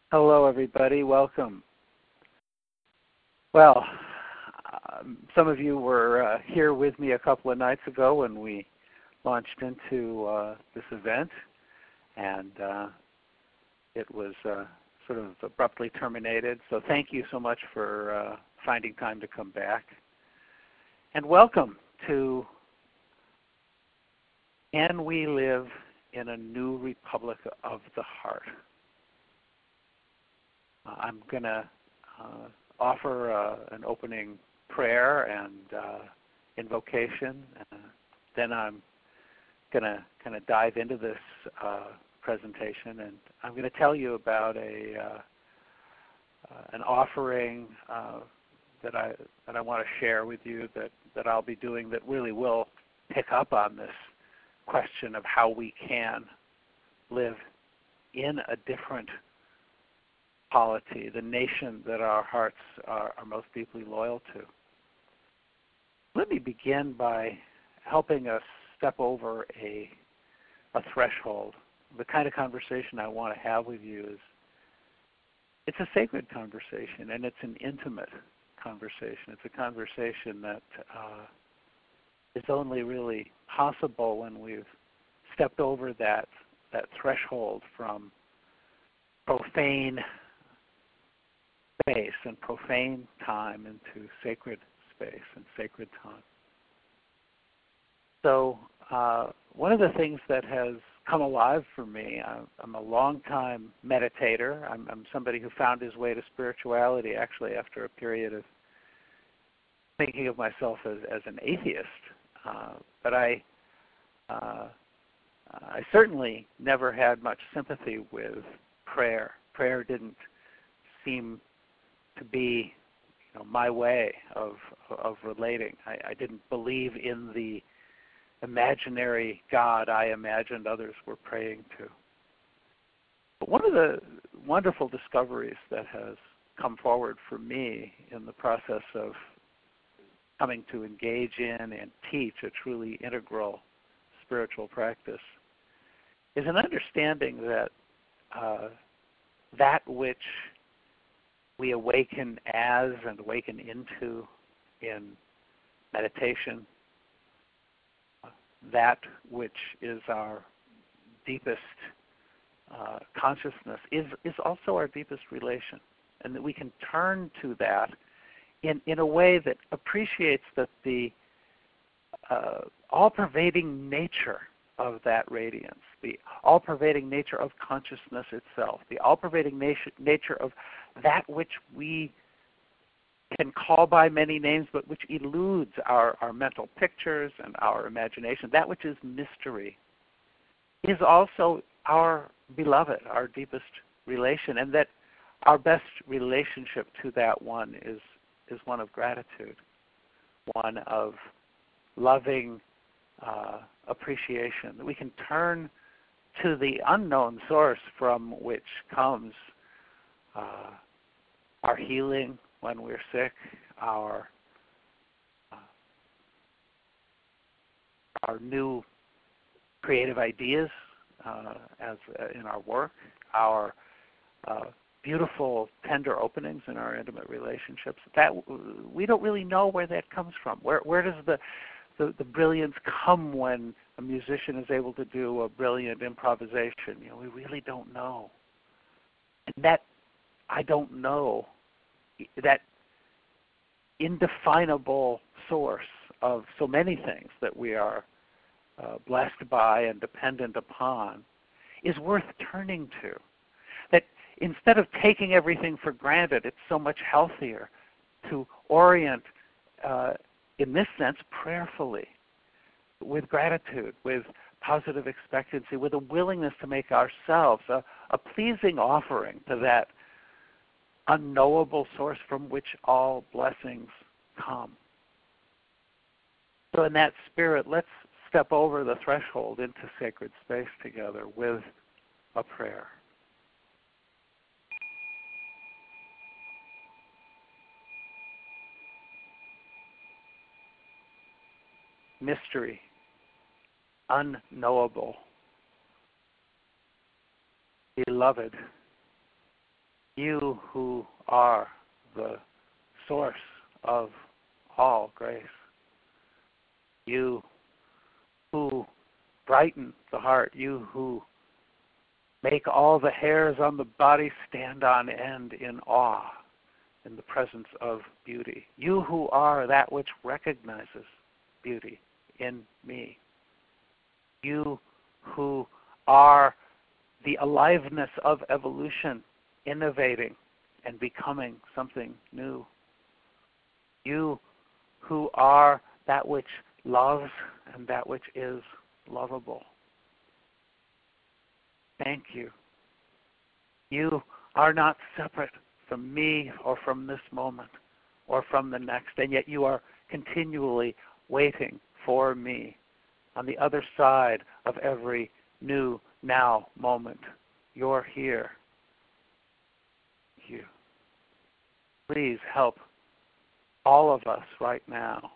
Hello, everybody. Welcome. Well, some of you were here with me a couple of nights ago when we launched into this event, and it was sort of abruptly terminated. So thank you so much for finding time to come back. And welcome to Can We Live in a New Republic of the Heart? I'm going to offer an opening prayer and invocation. Then I'm going to kind of dive into this presentation, and I'm going to tell you about an offering that I want to share with you that I'll be doing that really will pick up on this question of how we can live in a different polity, the nation that our hearts are most deeply loyal to. Let me begin by helping us step over a threshold. The kind of conversation I want to have with you it's a sacred conversation, and it's an intimate conversation. It's a conversation that is only really possible when we've stepped over that threshold from profane space and profane time into sacred space and sacred time. So one of the things that has come alive for me, I'm a long-time meditator. I'm somebody who found his way to spirituality actually after a period of thinking of myself as an atheist. But I certainly never had much sympathy with prayer. Prayer didn't seem to be my way of relating. I didn't believe in the imaginary God I imagined others were praying to. But one of the wonderful discoveries that has come forward for me in the process of coming to engage in and teach a truly integral spiritual practice is an understanding that that which we awaken as and awaken into in meditation, that which is our deepest consciousness is also our deepest relation, and that we can turn to that in a way that appreciates that the all-pervading nature of that radiance, the all-pervading nature of consciousness itself, the all-pervading nature of that which we can call by many names but which eludes our mental pictures and our imagination, that which is mystery, is also our beloved, our deepest relation, and that our best relationship to that one is one of gratitude, one of loving appreciation, that we can turn to the unknown source from which comes our healing when we're sick, our new creative ideas as in our work, our beautiful, tender openings in our intimate relationships. That we don't really know where that comes from. Where does the brilliance come when a musician is able to do a brilliant improvisation? We really don't know. And that I don't know, that indefinable source of so many things that we are blessed by and dependent upon, is worth turning to. That instead of taking everything for granted, it's so much healthier to orient, in this sense, prayerfully, with gratitude, with positive expectancy, with a willingness to make ourselves a pleasing offering to that unknowable source from which all blessings come. So in that spirit, let's step over the threshold into sacred space together with a prayer. Mystery, unknowable, beloved, You who are the source of all grace. You who brighten the heart. You who make all the hairs on the body stand on end in awe in the presence of beauty. You who are that which recognizes beauty in me. You who are the aliveness of evolution, innovating and becoming something new. You who are that which loves and that which is lovable. Thank you. You are not separate from me or from this moment or from the next, and yet you are continually waiting for me on the other side of every new now moment. You're here. Thank you. Please help all of us right now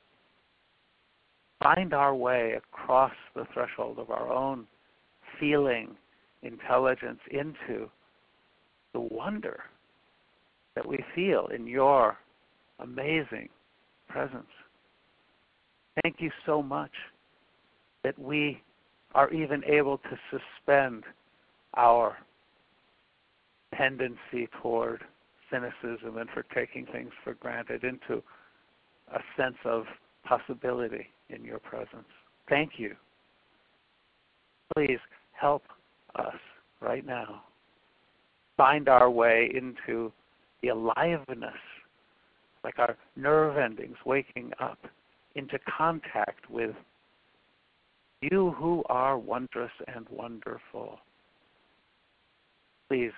find our way across the threshold of our own feeling intelligence into the wonder that we feel in your amazing presence. Thank you so much that we are even able to suspend our tendency toward cynicism and for taking things for granted into a sense of possibility in your presence. Thank you. Please help us right now find our way into the aliveness, like our nerve endings waking up into contact with you who are wondrous and wonderful. Please,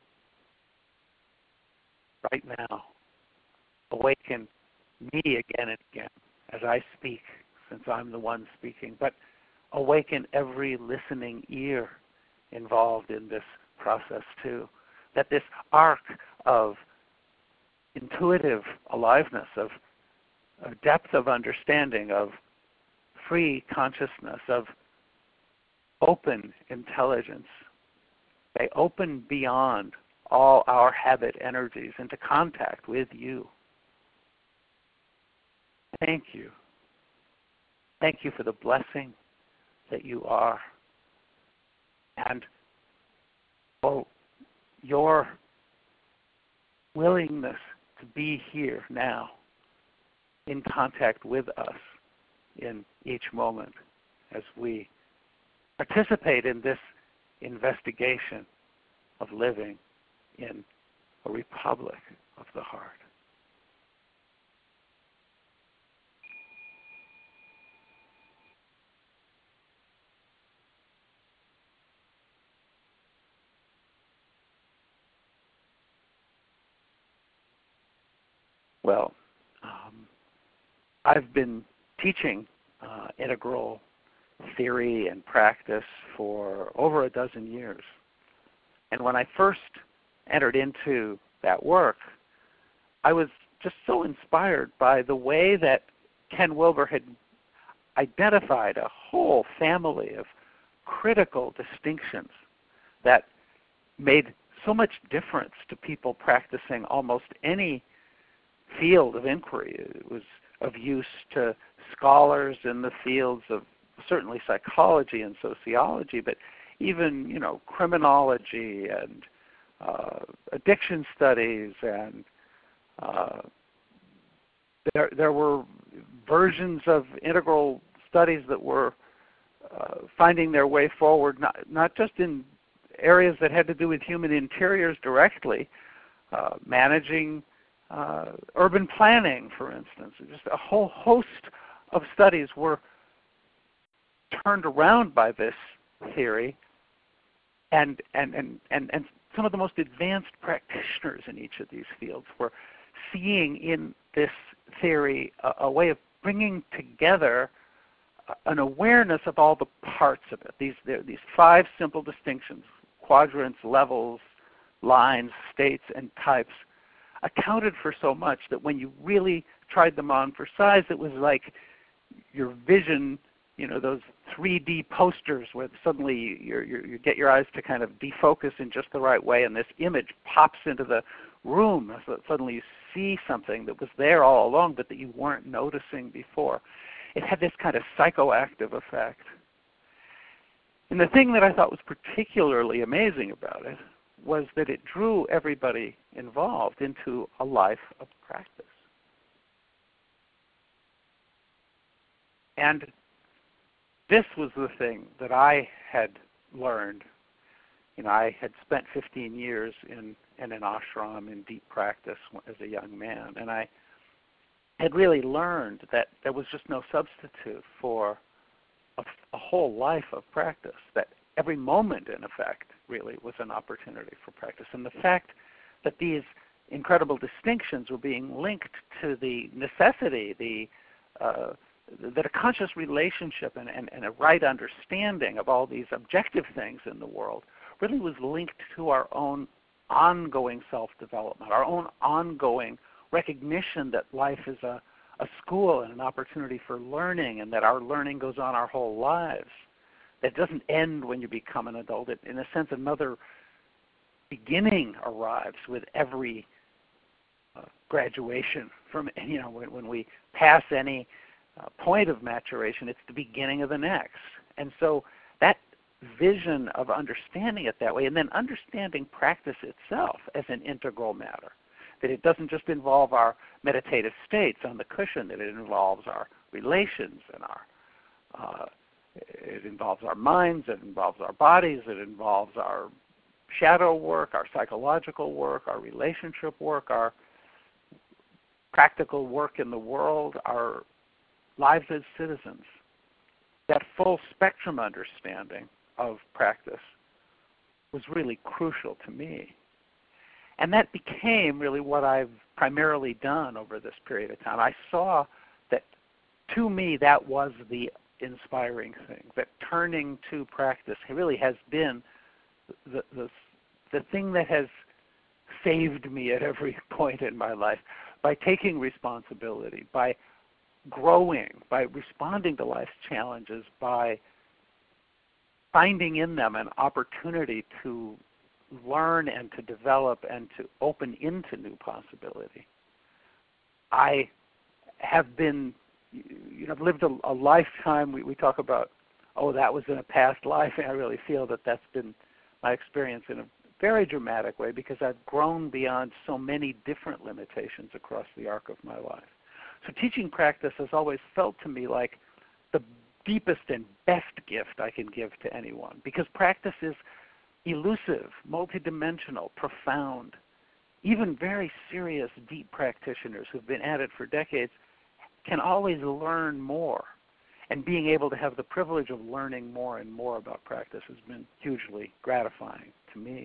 right now, awaken me again and again as I speak, since I'm the one speaking, but awaken every listening ear involved in this process too. That this arc of intuitive aliveness, of depth of understanding, of free consciousness, of open intelligence, they open beyond all our habit energies into contact with you. Thank you. Thank you for the blessing that you are, and for your willingness to be here now in contact with us in each moment as we participate in this investigation of living in a republic of the heart. Well, I've been teaching integral theory and practice for over a dozen years. And when I first entered into that work, I was just so inspired by the way that Ken Wilber had identified a whole family of critical distinctions that made so much difference to people practicing almost any field of inquiry. It was of use to scholars in the fields of certainly psychology and sociology, but even criminology and addiction studies, and there were versions of integral studies that were finding their way forward, not just in areas that had to do with human interiors directly, managing urban planning, for instance. Just a whole host of studies were turned around by this theory, and some of the most advanced practitioners in each of these fields were seeing in this theory a way of bringing together an awareness of all the parts of it. These five simple distinctions: quadrants, levels, lines, states, and types, accounted for so much that when you really tried them on for size, it was like your vision those 3D posters where suddenly you get your eyes to kind of defocus in just the right way, and this image pops into the room, so that suddenly you see something that was there all along but that you weren't noticing before. It had this kind of psychoactive effect. And the thing that I thought was particularly amazing about it was that it drew everybody involved into a life of practice. And this was the thing that I had learned. I had spent 15 years in an ashram in deep practice as a young man, and I had really learned that there was just no substitute for a whole life of practice, that every moment, in effect, really was an opportunity for practice. And the fact that these incredible distinctions were being linked to the necessity, that a conscious relationship and a right understanding of all these objective things in the world really was linked to our own ongoing self-development, our own ongoing recognition that life is a school and an opportunity for learning, and that our learning goes on our whole lives. That doesn't end when you become an adult. In a sense, another beginning arrives with every graduation. From when we pass any point of maturation, it's the beginning of the next. And so that vision of understanding it that way, and then understanding practice itself as an integral matter, that it doesn't just involve our meditative states on the cushion, that it involves our relations and it involves our minds, it involves our bodies, it involves our shadow work, our psychological work, our relationship work, our practical work in the world, our lives as citizens. That full spectrum understanding of practice was really crucial to me. And that became really what I've primarily done over this period of time. I saw that, to me, that was the inspiring thing, that turning to practice really has been the thing that has saved me at every point in my life, by taking responsibility, by growing, by responding to life's challenges, by finding in them an opportunity to learn and to develop and to open into new possibility. I have been, I've lived a lifetime. We talk about, that was in a past life, and I really feel that that's been my experience in a very dramatic way, because I've grown beyond so many different limitations across the arc of my life. So teaching practice has always felt to me like the deepest and best gift I can give to anyone, because practice is elusive, multidimensional, profound. Even very serious, deep practitioners who've been at it for decades can always learn more. And being able to have the privilege of learning more and more about practice has been hugely gratifying to me.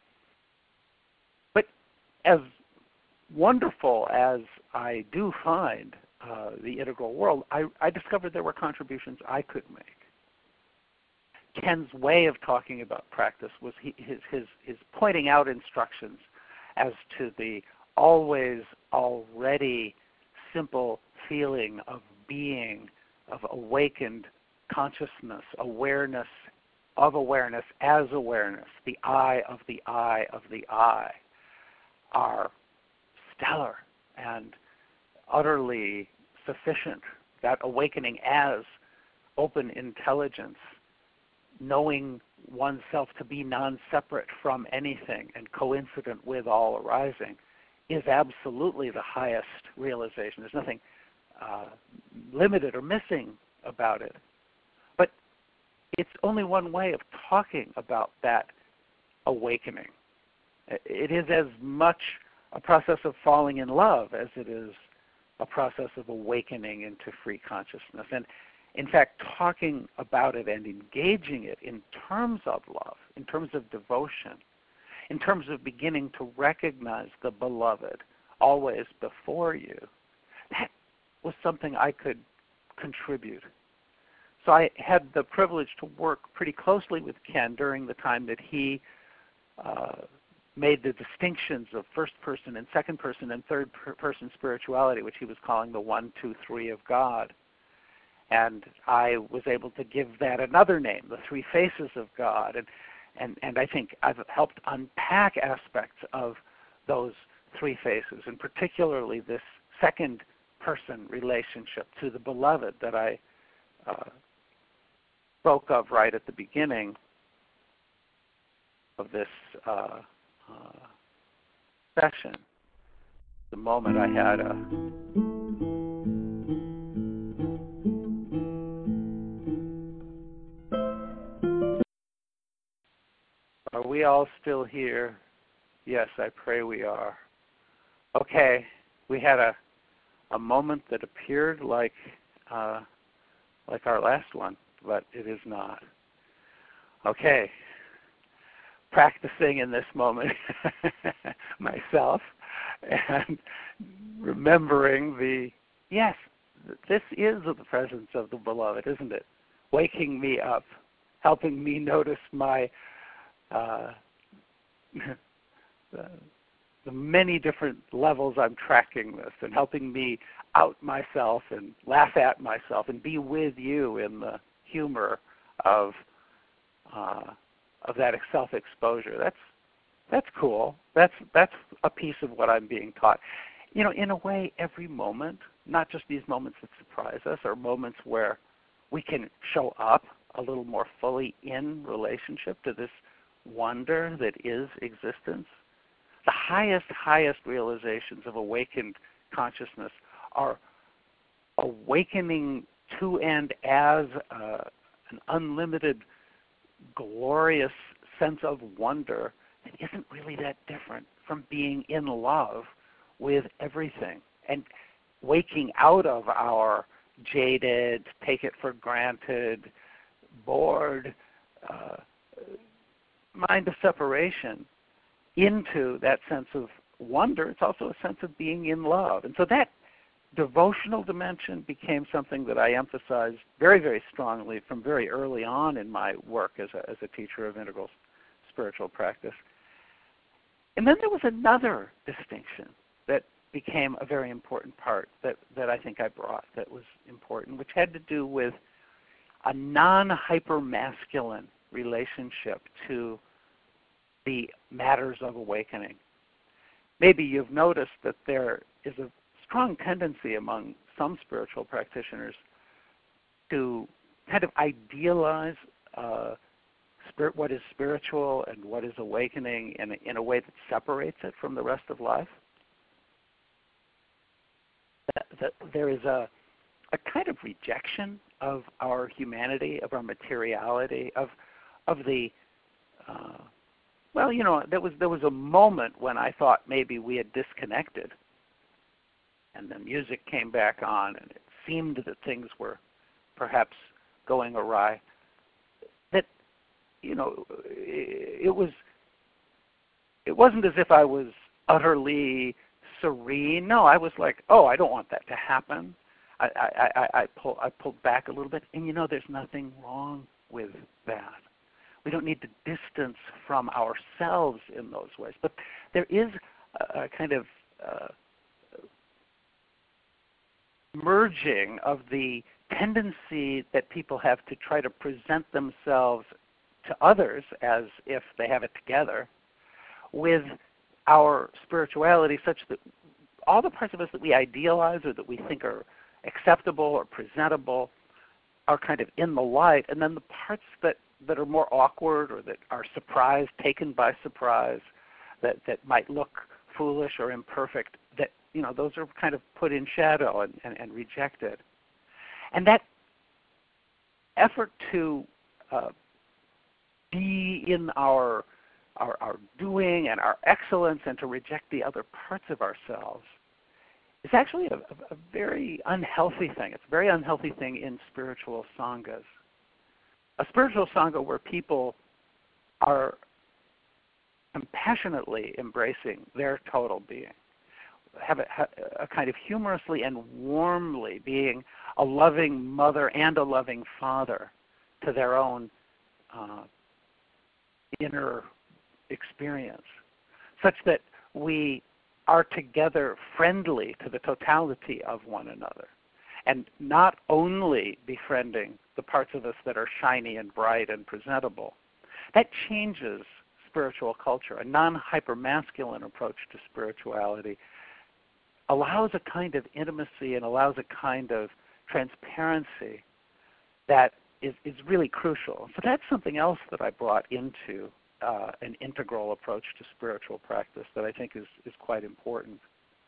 But as wonderful as I do find the integral world, I discovered there were contributions I could make. Ken's way of talking about practice was his pointing out instructions as to the always already simple feeling of being, of awakened consciousness, awareness of awareness as awareness, the eye of the eye of the eye, are stellar and utterly sufficient. That awakening as open intelligence, knowing oneself to be non-separate from anything and coincident with all arising, is absolutely the highest realization. There's nothing limited or missing about it. But it's only one way of talking about that awakening. It is as much a process of falling in love as it is a process of awakening into free consciousness. And in fact, talking about it and engaging it in terms of love, in terms of devotion, in terms of beginning to recognize the beloved always before you, that was something I could contribute. So I had the privilege to work pretty closely with Ken during the time that he made the distinctions of first person and second person and third person spirituality, which he was calling the 1, 2, 3 of God. And I was able to give that another name, the three faces of God. And I think I've helped unpack aspects of those three faces, and particularly this second person relationship to the beloved that I spoke of right at the beginning of this session. The moment I had Are we all still here? Yes, I pray we are. Okay, we had a moment that appeared like our last one, but it is not. Okay, practicing in this moment myself and remembering yes, this is the presence of the beloved, isn't it? Waking me up, helping me notice my the many different levels I'm tracking this, and helping me out myself and laugh at myself and be with you in the humor of that self-exposure. That's cool. That's a piece of what I'm being taught. You know, in a way, every moment, not just these moments that surprise us, are moments where we can show up a little more fully in relationship to this wonder that is existence. The highest realizations of awakened consciousness are awakening to and as an unlimited, glorious sense of wonder that isn't really that different from being in love with everything, and waking out of our jaded, take it for granted, bored mind of separation into that sense of wonder. It's also a sense of being in love. And so that devotional dimension became something that I emphasized very, very strongly from very early on in my work as a teacher of integral spiritual practice. And then there was another distinction that became a very important part that I think I brought that was important, which had to do with a non-hyper-masculine relationship to the matters of awakening. Maybe you've noticed that there is a strong tendency among some spiritual practitioners to kind of idealize what is spiritual and what is awakening in a way that separates it from the rest of life. That there is a kind of rejection of our humanity, of our materiality, of the well, you know, there was a moment when I thought maybe we had disconnected, and the music came back on, and it seemed that things were perhaps going awry. That, you know, it wasn't as if I was utterly serene. No, I was like, oh, I don't want that to happen. I pulled back a little bit, and you know, there's nothing wrong with that. We don't need to distance from ourselves in those ways. But there is a kind of merging of the tendency that people have to try to present themselves to others as if they have it together with our spirituality, such that all the parts of us that we idealize or that we think are acceptable or presentable are kind of in the light, and then the parts that are more awkward or that are surprised, taken by surprise, that might look foolish or imperfect, that, you know, those are kind of put in shadow and rejected. And that effort to be in our doing and our excellence and to reject the other parts of ourselves is actually a very unhealthy thing. It's a very unhealthy thing in spiritual sanghas. A spiritual sangha where people are compassionately embracing their total being, have a kind of humorously and warmly being a loving mother and a loving father to their own inner experience, such that we are together friendly to the totality of one another. and not only befriending the parts of us that are shiny and bright and presentable. That changes spiritual culture. A non-hypermasculine approach to spirituality allows a kind of intimacy and allows a kind of transparency that is really crucial. So that's something else that I brought into an integral approach to spiritual practice that I think is quite important.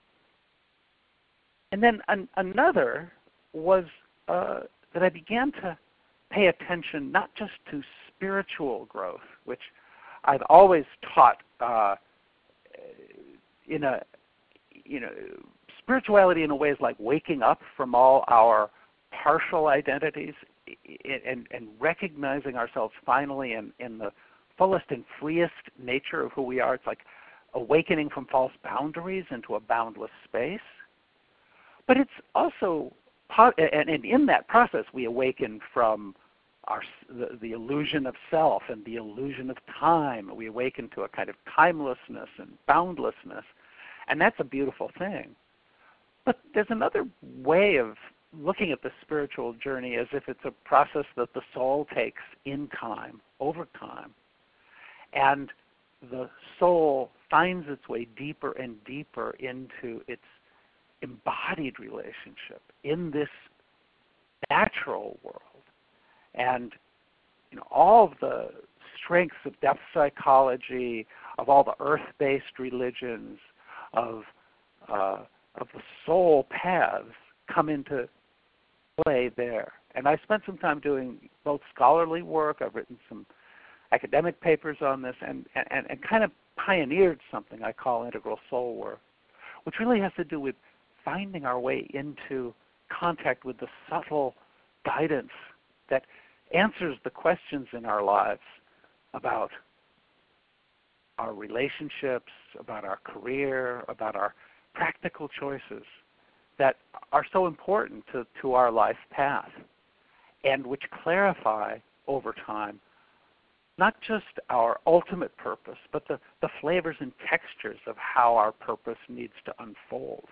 And then another was that I began to pay attention not just to spiritual growth, which I've always taught spirituality in a way is like waking up from all our partial identities and recognizing ourselves finally in the fullest and freest nature of who we are. It's like awakening from false boundaries into a boundless space. But it's also, and in that process, we awaken from the illusion of self and the illusion of time. We awaken to a kind of timelessness and boundlessness, and that's a beautiful thing. But there's another way of looking at the spiritual journey as if it's a process that the soul takes in time, over time. And the soul finds its way deeper and deeper into its embodied relationship in this natural world. And all of the strengths of depth psychology, of all the earth-based religions, of the soul paths come into play there. And I spent some time doing both scholarly work. I've written some academic papers on this and kind of pioneered something I call integral soul work, which really has to do with finding our way into contact with the subtle guidance that answers the questions in our lives about our relationships, about our career, about our practical choices that are so important to our life path, and which clarify over time not just our ultimate purpose, but the flavors and textures of how our purpose needs to unfold.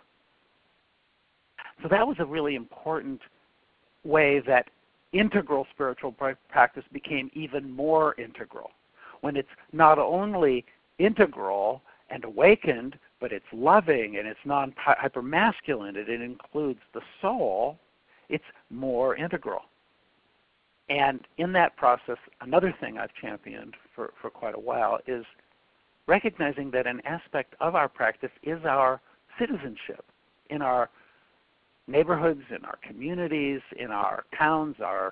So that was a really important way that integral spiritual practice became even more integral, when it's not only integral and awakened, but it's loving and it's non-hypermasculine, and it includes the soul. It's more integral. And in that process, another thing I've championed for quite a while is recognizing that an aspect of our practice is our citizenship in our neighborhoods, in our communities, in our towns, our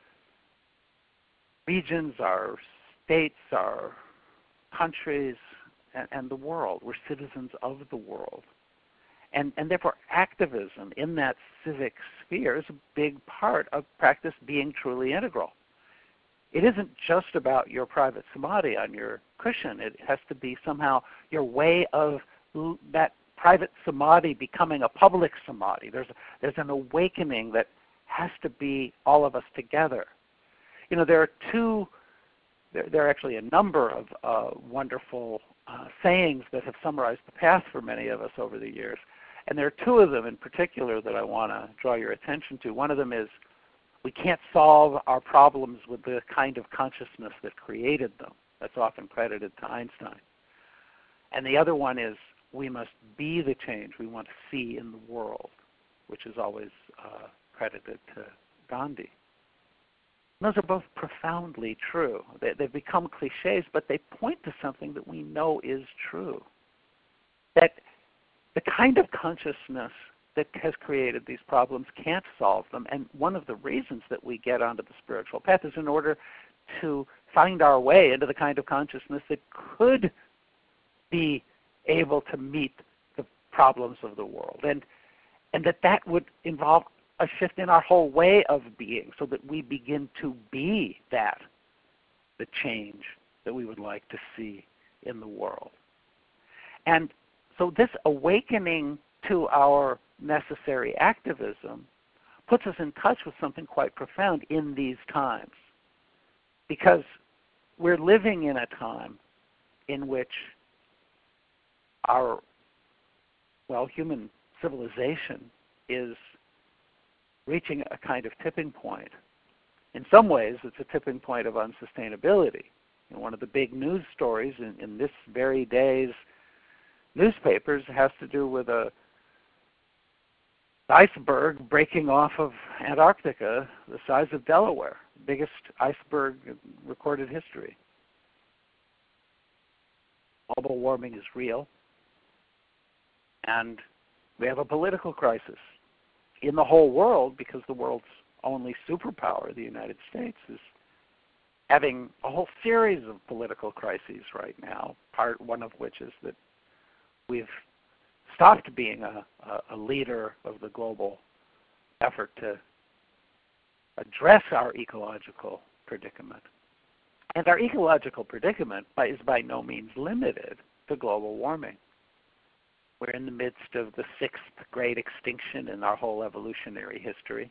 regions, our states, our countries, and the world. We're citizens of the world. And therefore activism in that civic sphere is a big part of practice being truly integral. It isn't just about your private samadhi on your cushion. It has to be somehow your way of that private samadhi becoming a public samadhi. There's an awakening that has to be all of us together. There are actually a number of wonderful sayings that have summarized the path for many of us over the years. And there are two of them in particular that I want to draw your attention to. One of them is, we can't solve our problems with the kind of consciousness that created them. That's often credited to Einstein. And the other one is, we must be the change we want to see in the world, which is always credited to Gandhi. And those are both profoundly true. They've become cliches, but they point to something that we know is true. That the kind of consciousness that has created these problems can't solve them. And one of the reasons that we get onto the spiritual path is in order to find our way into the kind of consciousness that could be able to meet the problems of the world. And that would involve a shift in our whole way of being, so that we begin to be the change that we would like to see in the world. And so this awakening to our necessary activism puts us in touch with something quite profound in these times, because we're living in a time in which our human civilization is reaching a kind of tipping point. In some ways, it's a tipping point of unsustainability. One of the big news stories in this very day's newspapers has to do with a iceberg breaking off of Antarctica the size of Delaware, biggest iceberg in recorded history. Global warming is real, and we have a political crisis in the whole world because the world's only superpower, the United States, is having a whole series of political crises right now, one of which is that we've stopped being a leader of the global effort to address our ecological predicament. And our ecological predicament is by no means limited to global warming. We're in the midst of the sixth great extinction in our whole evolutionary history.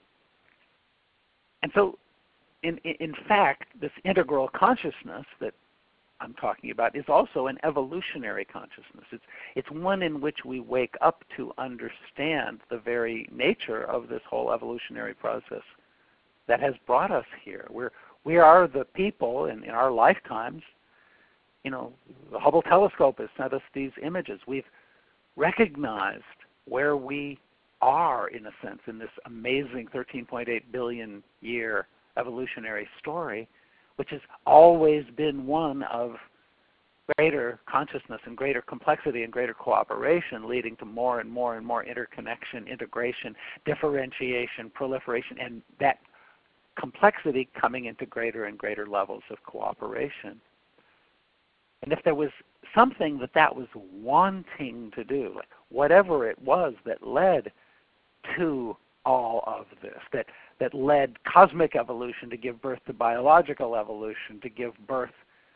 And so, in fact, this integral consciousness that I'm talking about is also an evolutionary consciousness. It's one in which we wake up to understand the very nature of this whole evolutionary process that has brought us here. We are the people in our lifetimes. The Hubble telescope has sent us these images. We've recognized where we are, in a sense, in this amazing 13.8 billion year evolutionary story, which has always been one of greater consciousness and greater complexity and greater cooperation, leading to more and more and more interconnection, integration, differentiation, proliferation, and that complexity coming into greater and greater levels of cooperation. And if there was something that was wanting to do, like whatever it was that led to all of this, that led cosmic evolution to give birth to biological evolution, to give birth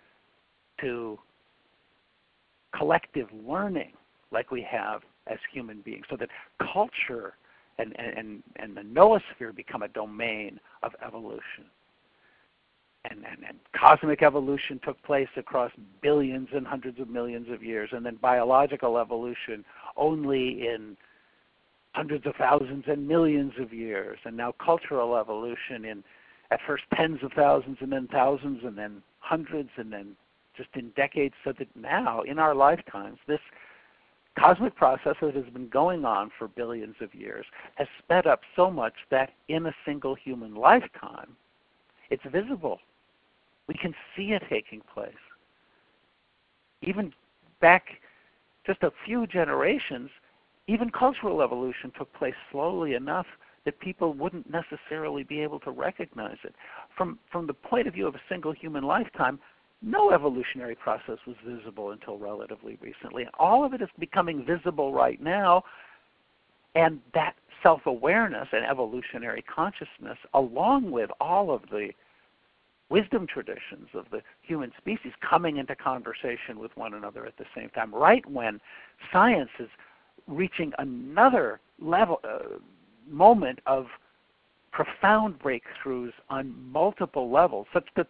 to collective learning like we have as human beings, so that culture and the noosphere become a domain of evolution. And cosmic evolution took place across billions and hundreds of millions of years, and then biological evolution only in hundreds of thousands and millions of years, and now cultural evolution in at first tens of thousands and then thousands and then hundreds and then just in decades, so that now in our lifetimes this cosmic process that has been going on for billions of years has sped up so much that in a single human lifetime it's visible. We can see it taking place. Even back just a few generations, even cultural evolution took place slowly enough that people wouldn't necessarily be able to recognize it. From the point of view of a single human lifetime, no evolutionary process was visible until relatively recently. And all of it is becoming visible right now, and that self-awareness and evolutionary consciousness, along with all of the wisdom traditions of the human species coming into conversation with one another at the same time, right when science is reaching another level, moment of profound breakthroughs on multiple levels, such that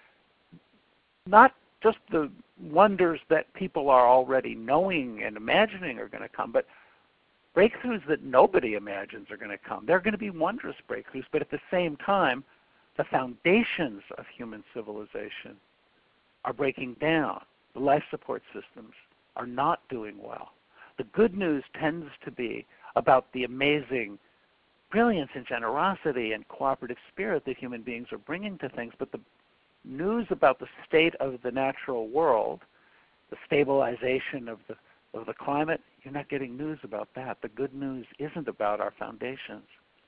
not just the wonders that people are already knowing and imagining are going to come, but breakthroughs that nobody imagines are going to come. They're going to be wondrous breakthroughs, but at the same time, the foundations of human civilization are breaking down. The life support systems are not doing well. The good news tends to be about the amazing brilliance and generosity and cooperative spirit that human beings are bringing to things, but the news about the state of the natural world, the stabilization of the climate, you're not getting news about that. The good news isn't about our foundations.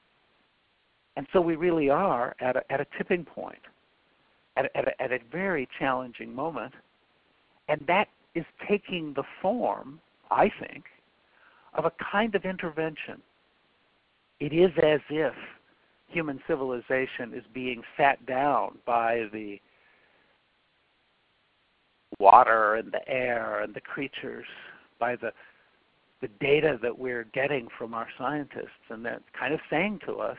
And so we really are at a tipping point, at a very challenging moment, and that is taking the form, I think, of a kind of intervention. It is as if human civilization is being sat down by the water and the air and the creatures, by the data that we're getting from our scientists, and they're kind of saying to us,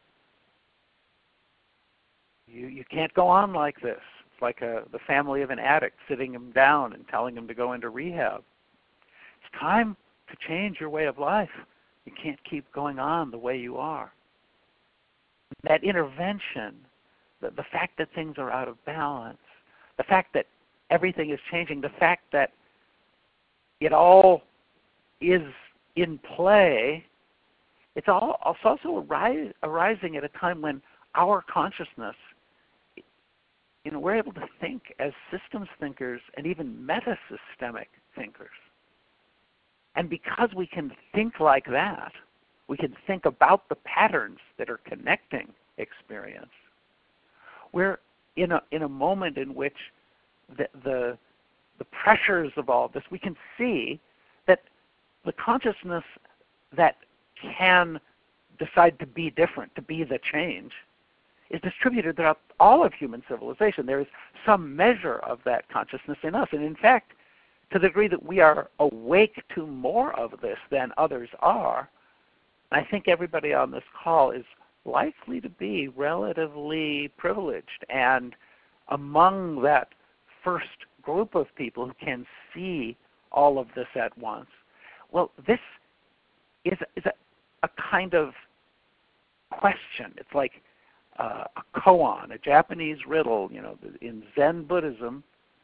you can't go on like this. It's like the family of an addict sitting him down and telling him to go into rehab. It's time to change your way of life. You can't keep going on the way you are. that intervention, the fact that things are out of balance, the fact that everything is changing, the fact that it all is in play, it's also arising at a time when our consciousness, we're able to think as systems thinkers and even meta-systemic thinkers. And because we can think like that, we can think about the patterns that are connecting experience. We're in a moment in which the pressures of all this, we can see that the consciousness that can decide to be different, to be the change, is distributed throughout all of human civilization. There is some measure of that consciousness in us. And in fact, to the degree that we are awake to more of this than others are, I think everybody on this call is likely to be relatively privileged. And among that first group of people who can see all of this at once, well, this is a kind of question. It's like a koan, a Japanese riddle. In Zen Buddhism,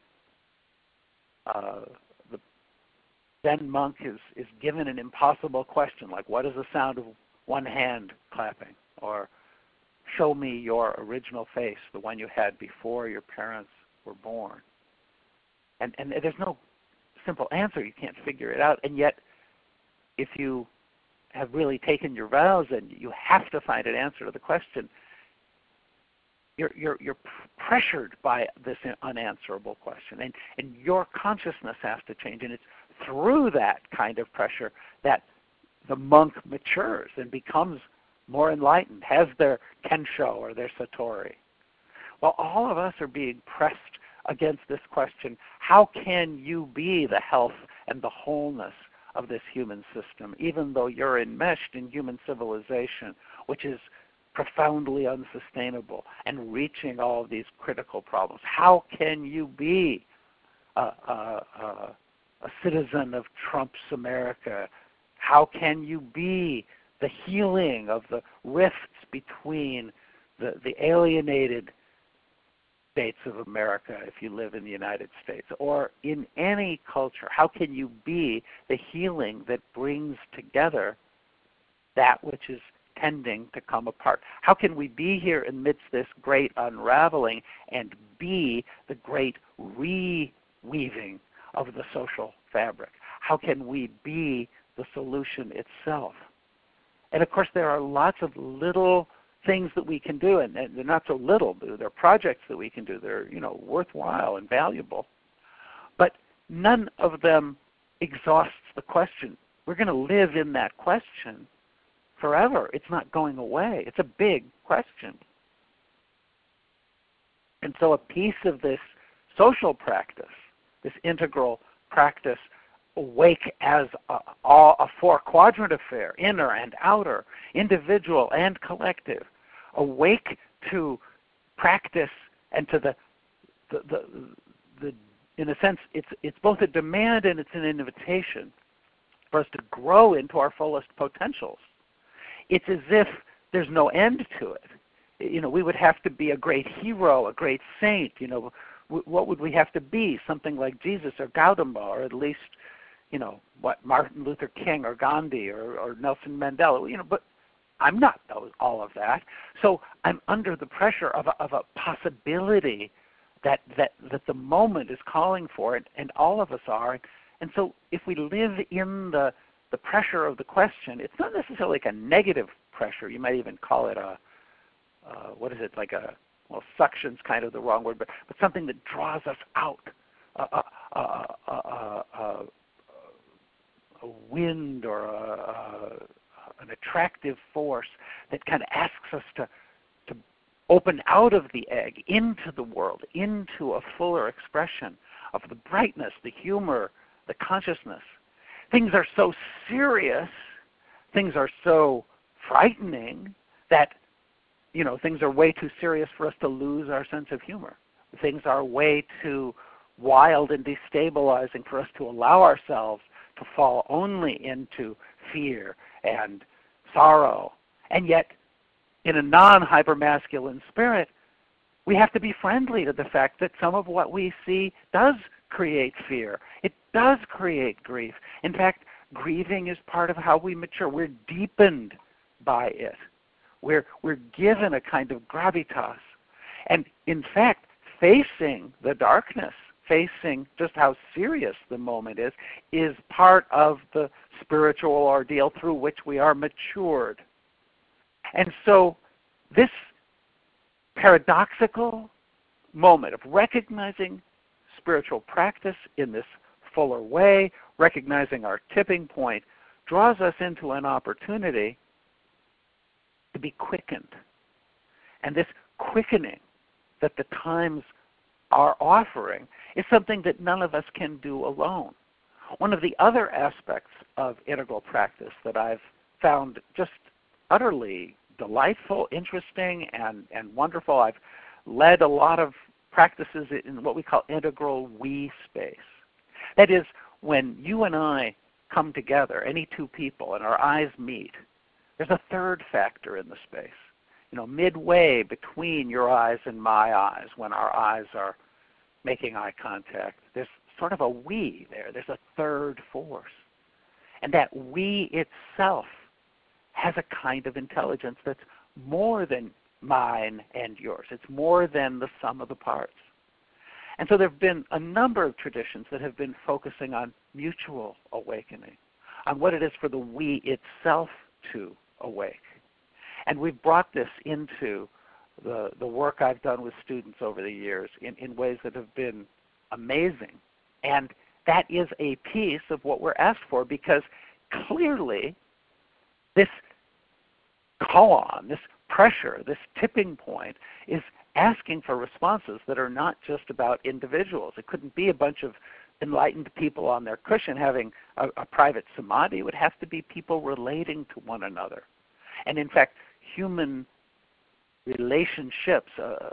the Zen monk is given an impossible question, like, what is the sound of one hand clapping? Or show me your original face, the one you had before your parents were born. And there's no simple answer. You can't figure it out. And yet, if you have really taken your vows and you have to find an answer to the question, you're pressured by this unanswerable question, and your consciousness has to change, and it's through that kind of pressure that the monk matures and becomes more enlightened, has their kensho or their satori. Well, all of us are being pressed against this question: how can you be the health and the wholeness of this human system, even though you're enmeshed in human civilization, which is profoundly unsustainable and reaching all of these critical problems? How can you be a citizen of Trump's America? How can you be the healing of the rifts between the alienated states of America if you live in the United States or in any culture? How can you be the healing that brings together that which is tending to come apart? How can we be here amidst this great unraveling and be the great reweaving of the social fabric? How can we be the solution itself? And of course, there are lots of little things that we can do, and they're not so little. They're projects that we can do. They're worthwhile and valuable, but none of them exhausts the question. We're going to live in that question forever. It's not going away. It's a big question. And so a piece of this social practice, this integral practice, awake as a four-quadrant affair, inner and outer, individual and collective, awake to practice and to the in a sense, it's both a demand and it's an invitation for us to grow into our fullest potentials. It's as if there's no end to it. We would have to be a great hero, a great saint. What would we have to be? Something like Jesus or Gautama, or at least, Martin Luther King or Gandhi or Nelson Mandela. But I'm not all of that. So I'm under the pressure of a possibility that the moment is calling for it, and all of us are. And so if we live in the pressure of the question, it's not necessarily like a negative pressure. You might even call it suction's kind of the wrong word, but something that draws us out, a wind or an attractive force that kind of asks us to open out of the egg into the world, into a fuller expression of the brightness, the humor, the consciousness. Things are so serious, things are so frightening that, things are way too serious for us to lose our sense of humor. Things are way too wild and destabilizing for us to allow ourselves to fall only into fear and sorrow. And yet, in a non-hypermasculine spirit, we have to be friendly to the fact that some of what we see does create fear. It does create grief. In fact, grieving is part of how we mature. We're deepened by it. We're given a kind of gravitas. And in fact, facing the darkness, facing just how serious the moment is part of the spiritual ordeal through which we are matured. And so this paradoxical moment of recognizing spiritual practice in this fuller way, recognizing our tipping point, draws us into an opportunity to be quickened. And this quickening that the times are offering is something that none of us can do alone. One of the other aspects of integral practice that I've found just utterly delightful, interesting, and wonderful, I've led a lot of practices in what we call integral we space. That is, when you and I come together, any two people, and our eyes meet, there's a third factor in the space. Midway between your eyes and my eyes, when our eyes are making eye contact, there's sort of a we there. There's a third force. And that we itself has a kind of intelligence that's more than mine and yours. It's more than the sum of the parts. And so there have been a number of traditions that have been focusing on mutual awakening, on what it is for the we itself to awake. And we've brought this into the work I've done with students over the years in ways that have been amazing. And that is a piece of what we're asked for, because clearly this call-on, this pressure, this tipping point is asking for responses that are not just about individuals. It couldn't be a bunch of enlightened people on their cushion having a private samadhi. It would have to be people relating to one another. And in fact, human relationships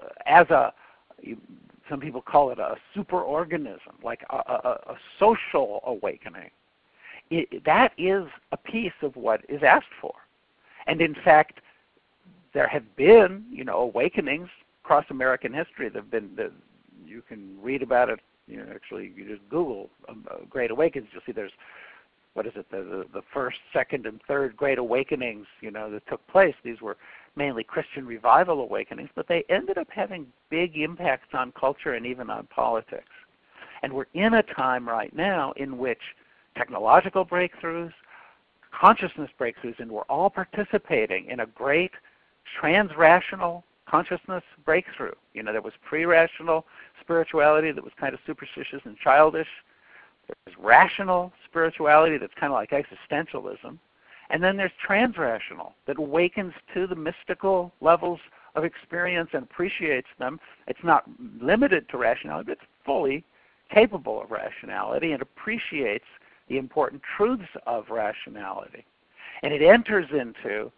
some people call it a superorganism, like a social awakening. That is a piece of what is asked for. And in fact, there have been, awakenings across American history. You can read about it. Actually, you just Google Great Awakenings. You'll see there's, the first, second, and third Great Awakenings, that took place. These were mainly Christian revival awakenings, but they ended up having big impacts on culture and even on politics. And we're in a time right now in which technological breakthroughs, consciousness breakthroughs, and we're all participating in a great trans-rational consciousness breakthrough. There was pre-rational spirituality that was kind of superstitious and childish. There's rational spirituality that's kind of like existentialism. And then there's trans-rational that awakens to the mystical levels of experience and appreciates them. It's not limited to rationality, but it's fully capable of rationality and appreciates the important truths of rationality. And it enters into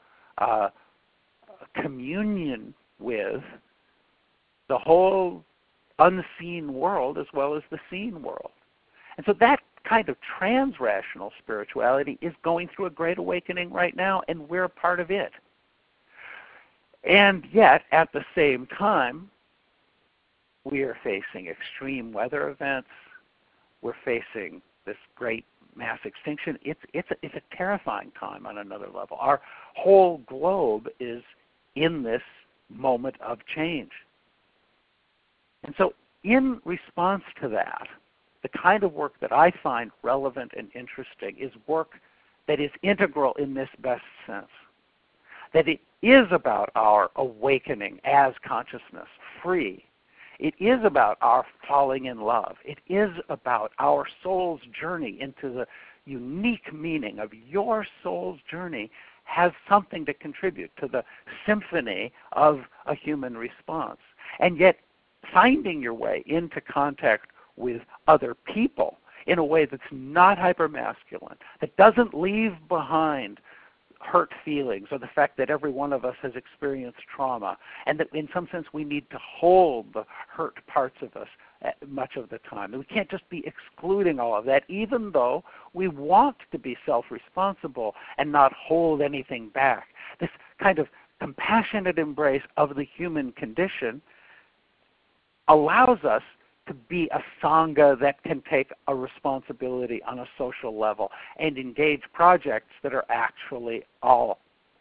communion with the whole unseen world as well as the seen world. And so that kind of trans-rational spirituality is going through a great awakening right now, and we're a part of it. And yet, at the same time, we are facing extreme weather events. We're facing this great mass extinction. It's a terrifying time on another level. Our whole globe is in this moment of change. And so in response to that, the kind of work that I find relevant and interesting is work that is integral in this best sense. That it is about our awakening as consciousness, free. It is about our falling in love. It is about our soul's journey into the unique meaning of your soul's journey has something to contribute to the symphony of a human response. And yet finding your way into contact with other people in a way that's not hypermasculine, that doesn't leave behind hurt feelings or the fact that every one of us has experienced trauma, and that in some sense we need to hold the hurt parts of us much of the time. And we can't just be excluding all of that, even though we want to be self-responsible and not hold anything back. This kind of compassionate embrace of the human condition allows us to be a Sangha that can take a responsibility on a social level and engage projects that are actually all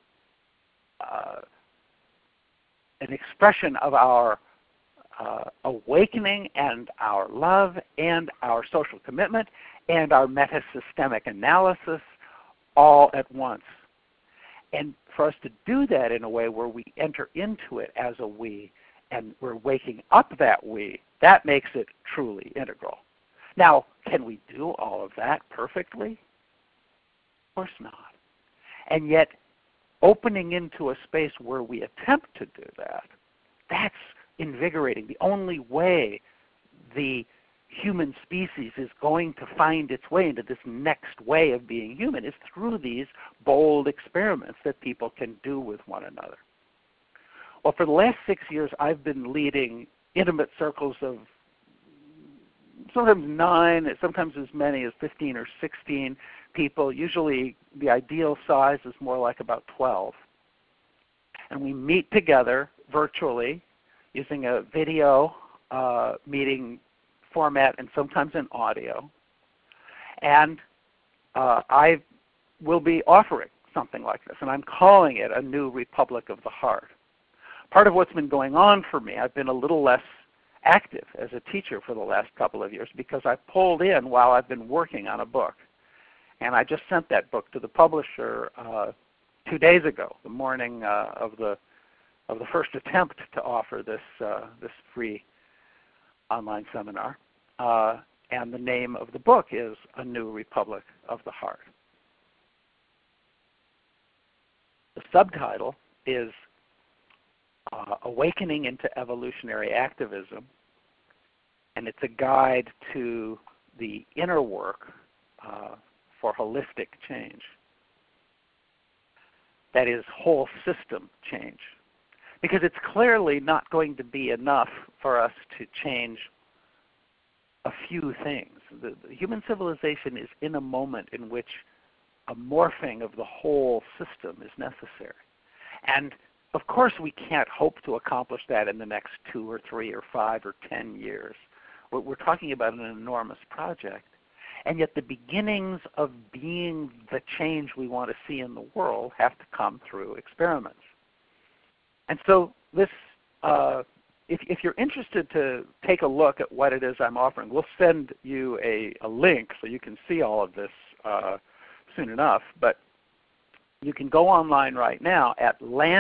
an expression of our awakening and our love and our social commitment and our metasystemic analysis all at once. And for us to do that in a way where we enter into it as a we and we're waking up that we, that makes it truly integral. Now, can we do all of that perfectly? Of course not. And yet, opening into a space where we attempt to do that, that's invigorating. The only way the human species is going to find its way into this next way of being human is through these bold experiments that people can do with one another. Well, for the last 6 years, I've been leading intimate circles of sometimes 9, sometimes as many as 15 or 16 people. Usually the ideal size is more like about 12. And we meet together virtually using a video meeting format and sometimes an audio. And I will be offering something like this, and I'm calling it a new Republic of the Heart. Part of what's been going on for me, I've been a little less active as a teacher for the last couple of years because I pulled in while I've been working on a book. And I just sent that book to the publisher 2 days ago, the morning of the first attempt to offer this free online seminar. And the name of the book is A New Republic of the Heart. The subtitle is Awakening into Evolutionary Activism, and it's a guide to the inner work for holistic change. That is, whole system change. Because it's clearly not going to be enough for us to change a few things. The human civilization is in a moment in which a morphing of the whole system is necessary. And of course we can't hope to accomplish that in the next 2 or 3 or 5 or 10 years. We're talking about an enormous project. And yet the beginnings of being the change we want to see in the world have to come through experiments. And so this, if you're interested to take a look at what it is I'm offering, we'll send you a link so you can see all of this soon enough. But you can go online right now at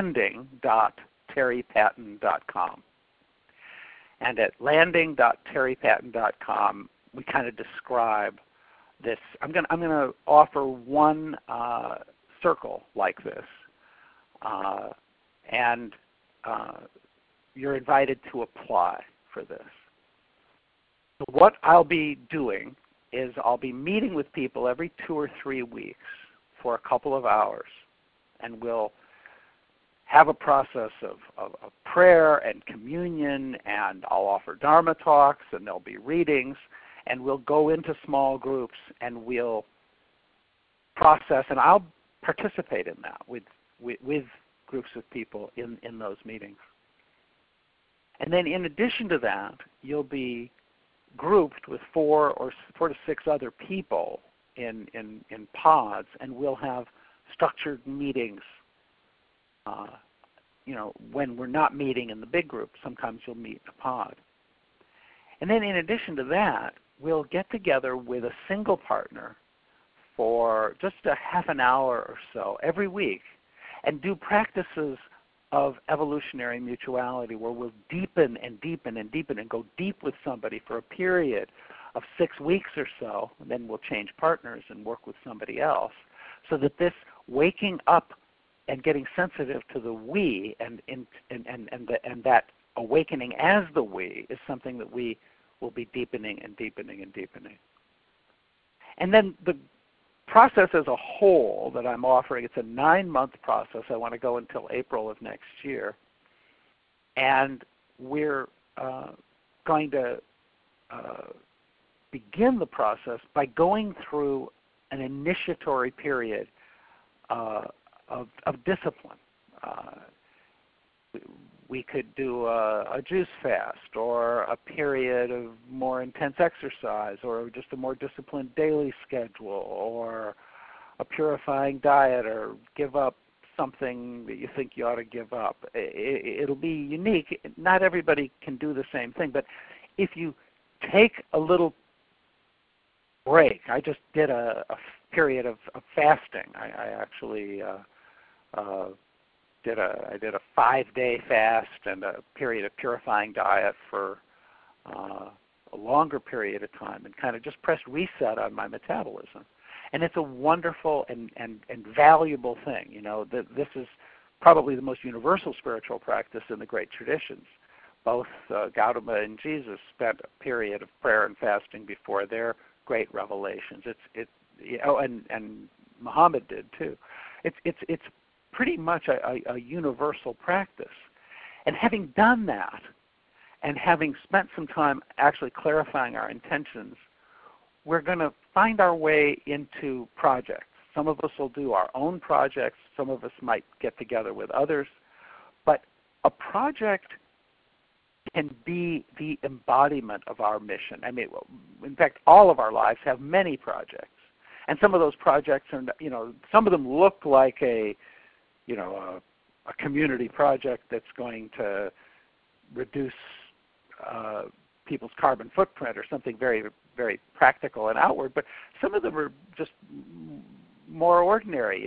landing.terrypatten.com. And at landing.terrypatten.com, we kind of describe this. I'm going to offer one circle like this, and you're invited to apply for this. So what I'll be doing is I'll be meeting with people every 2 or 3 weeks for a couple of hours, and we'll have a process of prayer and communion, and I'll offer Dharma talks, and there'll be readings, and we'll go into small groups, and we'll process, and I'll participate in that with groups of people in those meetings. And then in addition to that, you'll be grouped with 4 to 6 other people in pods, and we'll have structured meetings. When we're not meeting in the big group, sometimes you'll meet in a pod. And then in addition to that, we'll get together with a single partner for just a half an hour or so every week and do practices of evolutionary mutuality where we'll deepen and deepen and deepen and go deep with somebody for a period of 6 weeks or so, and then we'll change partners and work with somebody else, so that this waking up and getting sensitive to the we and that awakening as the we is something that we will be deepening and deepening and deepening. And then the process as a whole that I'm offering, it's a 9-month process. I want to go until April of next year. And we're going to begin the process by going through an initiatory period of discipline. we could do a juice fast, or a period of more intense exercise, or just a more disciplined daily schedule, or a purifying diet, or give up something that you think you ought to give up. It'll be unique. Not everybody can do the same thing, but if you take a little break, I just did a period of fasting. I actually did a 5-day fast and a period of purifying diet for a longer period of time, and kind of just pressed reset on my metabolism. And it's a wonderful and valuable thing. You know, this is probably the most universal spiritual practice in the great traditions. Both Gautama and Jesus spent a period of prayer and fasting before their great revelations. And Muhammad did too. It's pretty much a universal practice. And having done that, and having spent some time actually clarifying our intentions, we're going to find our way into projects. Some of us will do our own projects. Some of us might get together with others. But a project can be the embodiment of our mission. I mean, in fact, all of our lives have many projects. And some of those projects are, some of them look like a community project that's going to reduce people's carbon footprint, or something very, very practical and outward. But some of them are just more ordinary.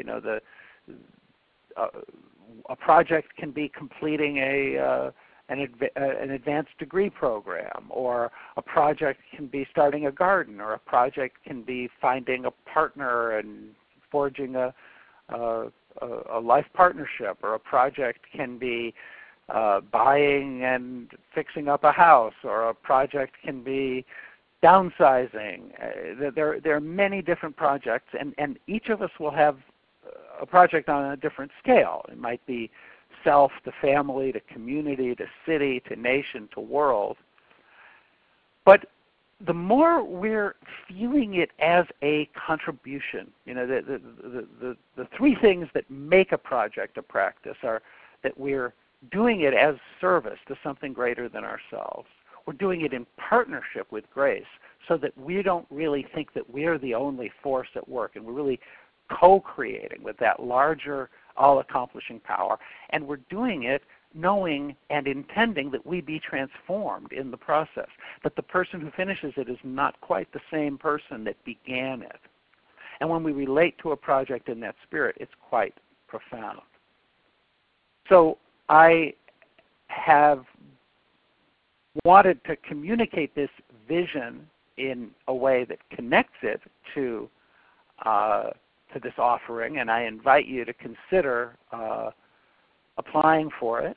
A project can be completing an advanced degree program, or a project can be starting a garden, or a project can be finding a partner and forging a life partnership, or a project can be buying and fixing up a house, or a project can be downsizing. There are many different projects, and each of us will have a project on a different scale. It might be self to family to community to city to nation to world. But the more we're feeling it as a contribution, the three things that make a project a practice are that we're doing it as service to something greater than ourselves. We're doing it in partnership with grace, so that we don't really think that we're the only force at work, and we're really co-creating with that larger, all-accomplishing power. And we're doing it knowing and intending that we be transformed in the process, that the person who finishes it is not quite the same person that began it. And when we relate to a project in that spirit, it's quite profound. So I have wanted to communicate this vision in a way that connects it to this offering, and I invite you to consider applying for it.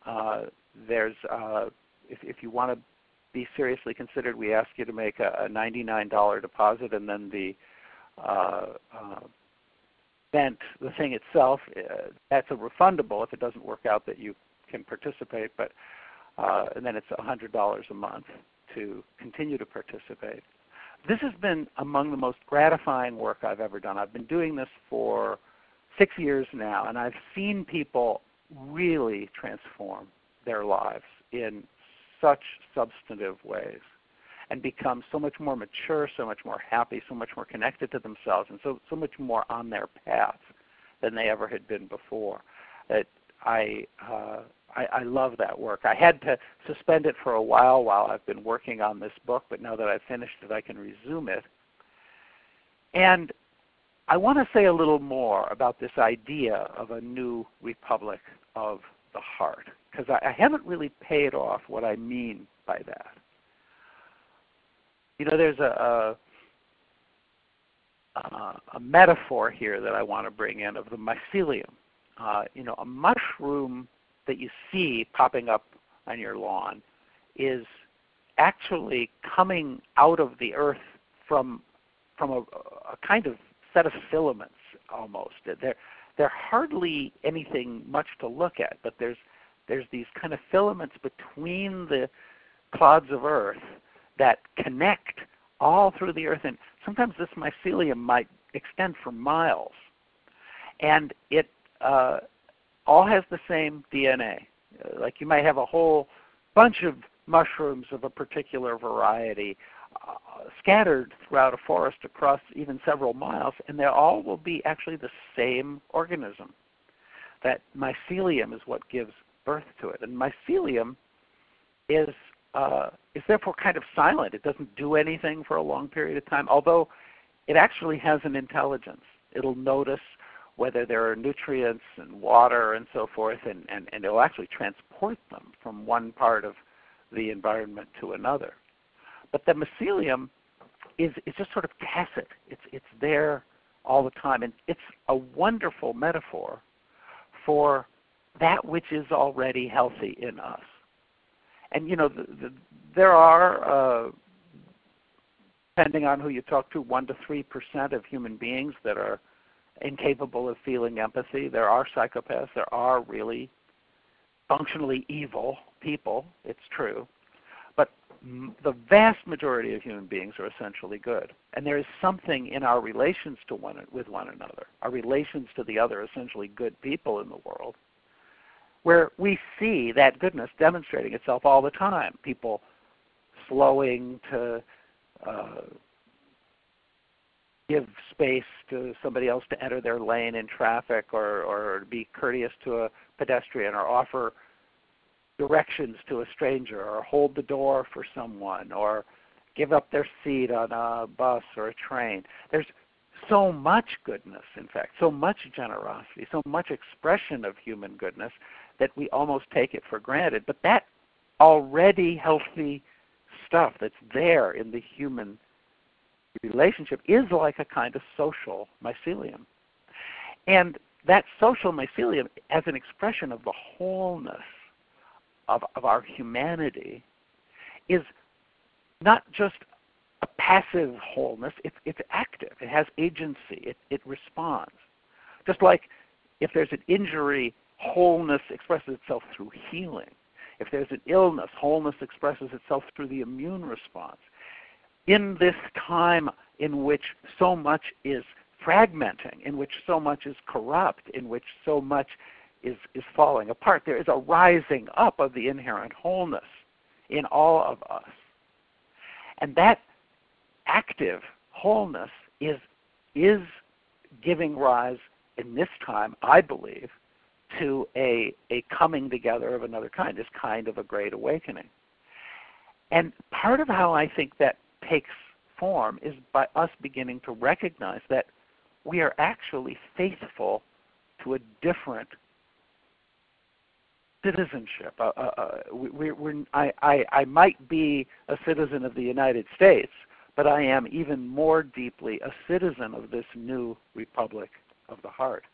If you want to be seriously considered, we ask you to make a $99 deposit, and then the thing itself, that's a refundable if it doesn't work out that you can participate, but and then it's $100 a month to continue to participate. This has been among the most gratifying work I've ever done. I've been doing this for 6 years now, and I've seen people really transform their lives in such substantive ways and become so much more mature, so much more happy, so much more connected to themselves, and so much more on their path than they ever had been before. That I love that work. I had to suspend it for a while I've been working on this book, but now that I've finished it, I can resume it. And I want to say a little more about this idea of a new republic of the heart, because I haven't really paid off what I mean by that. There's a metaphor here that I want to bring in of the mycelium. A mushroom that you see popping up on your lawn is actually coming out of the earth from a kind of set of filaments almost. They're hardly anything much to look at, but there's these kind of filaments between the clods of earth that connect all through the earth, and sometimes this mycelium might extend for miles. And it all has the same DNA. Like you might have a whole bunch of mushrooms of a particular variety scattered throughout a forest across even several miles, and they all will be actually the same organism. That mycelium is what gives birth to it. And mycelium is therefore kind of silent. It doesn't do anything for a long period of time, although it actually has an intelligence. It'll notice whether there are nutrients and water and so forth, and it'll actually transport them from one part of the environment to another. But the mycelium is just sort of tacit. It's there all the time. And it's a wonderful metaphor for that which is already healthy in us. And there are, depending on who you talk to, 1 to 3% of human beings that are incapable of feeling empathy. There are psychopaths. There are really functionally evil people. It's true. But the vast majority of human beings are essentially good. And there is something in our relations with one another, our relations to the other essentially good people in the world, where we see that goodness demonstrating itself all the time. People slowing to give space to somebody else to enter their lane in traffic, or be courteous to a pedestrian, or offer directions to a stranger, or hold the door for someone, or give up their seat on a bus or a train. There's so much goodness, in fact, so much generosity, so much expression of human goodness that we almost take it for granted. But that already healthy stuff that's there in the human relationship is like a kind of social mycelium. And that social mycelium, as an expression of the wholeness of our humanity, is not just a passive wholeness, it's active. It has agency. It responds. Just like if there's an injury, wholeness expresses itself through healing. If there's an illness, wholeness expresses itself through the immune response. In this time in which so much is fragmenting, in which so much is corrupt, in which so much is falling apart, there is a rising up of the inherent wholeness in all of us. And that active wholeness is giving rise in this time, I believe, to a coming together of another kind, this kind of a great awakening. And part of how I think that takes form is by us beginning to recognize that we are actually faithful to a different citizenship. I might be a citizen of the United States, but I am even more deeply a citizen of this new Republic of the Heart.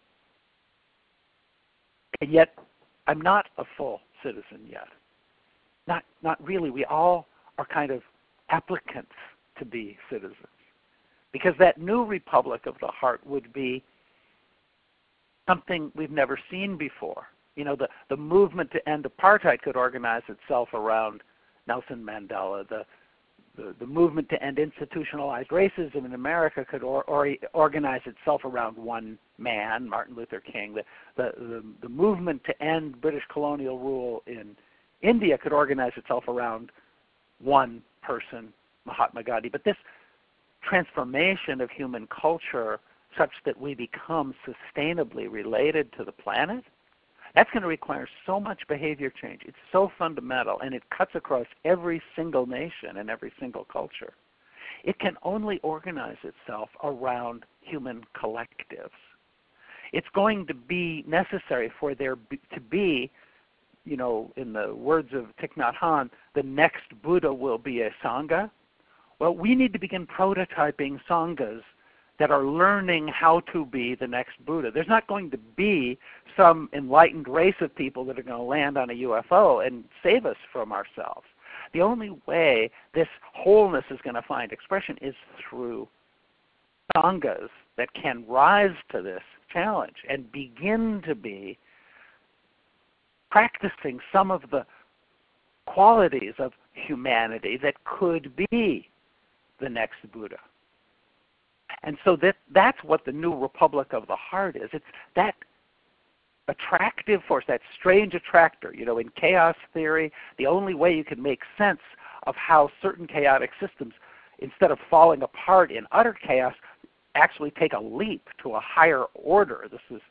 And yet, I'm not a full citizen yet. Not really. We all are kind of applicants to be citizens. Because that new Republic of the Heart would be something we've never seen before. The movement to end apartheid could organize itself around Nelson Mandela. The movement to end institutionalized racism in America could organize itself around one man, Martin Luther King. The movement to end British colonial rule in India could organize itself around one person, Mahatma Gandhi. But this transformation of human culture such that we become sustainably related to the planet, that's going to require so much behavior change. It's so fundamental, and it cuts across every single nation and every single culture. It can only organize itself around human collectives. It's going to be necessary for there to be, in the words of Thich Nhat Hanh, the next Buddha will be a Sangha. Well, we need to begin prototyping Sanghas that are learning how to be the next Buddha. There's not going to be some enlightened race of people that are going to land on a UFO and save us from ourselves. The only way this wholeness is going to find expression is through Sanghas that can rise to this challenge and begin to be practicing some of the qualities of humanity that could be the next Buddha. And so that's what the new Republic of the Heart is. It's that attractive force, that strange attractor. In chaos theory, the only way you can make sense of how certain chaotic systems, instead of falling apart in utter chaos, actually take a leap to a higher order. This is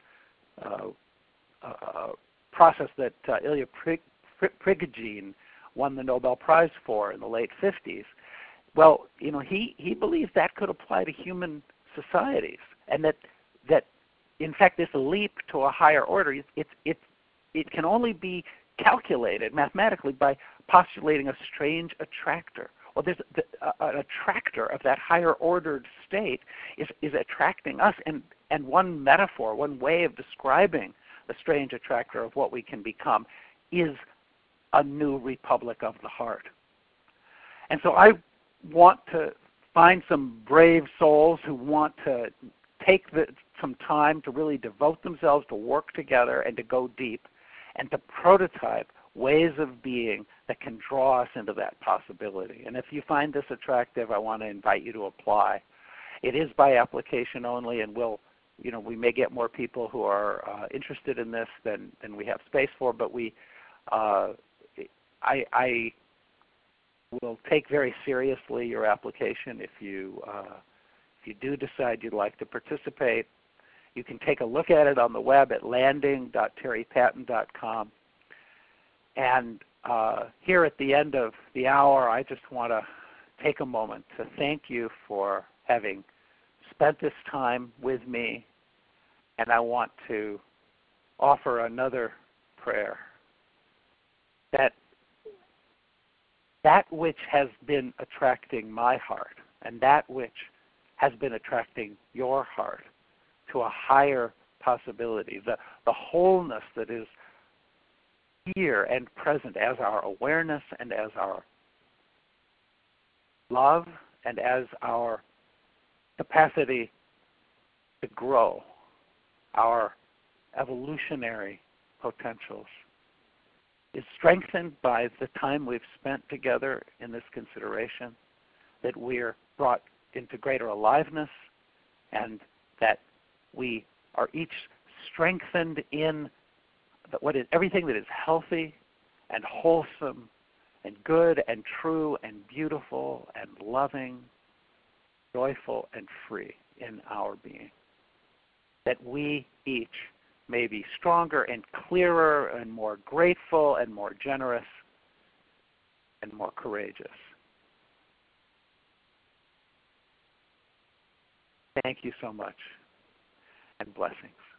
a process that Ilya Prigogine won the Nobel Prize for in the late 50s. Well, he believes that could apply to human societies, and that in fact this leap to a higher order, it can only be calculated mathematically by postulating a strange attractor. Well, there's an attractor of that higher ordered state is attracting us, and one metaphor, one way of describing the strange attractor of what we can become is a new republic of the heart. And so I want to find some brave souls who want to take some time to really devote themselves to work together and to go deep and to prototype ways of being that can draw us into that possibility. And if you find this attractive, I want to invite you to apply. It is by application only, and we may get more people who are interested in this than we have space for, but I will take very seriously your application if you do decide you'd like to participate. You can take a look at it on the web at landing.terrypatten.com. And here at the end of the hour, I just want to take a moment to thank you for having spent this time with me. And I want to offer another prayer. That which has been attracting my heart, and that which has been attracting your heart to a higher possibility, the wholeness that is here and present as our awareness and as our love and as our capacity to grow, our evolutionary potentials, is strengthened by the time we've spent together in this consideration, that we're brought into greater aliveness, and that we are each strengthened in everything that is healthy and wholesome and good and true and beautiful and loving, joyful and free in our being. That we each may be stronger and clearer and more grateful and more generous and more courageous. Thank you so much, and blessings.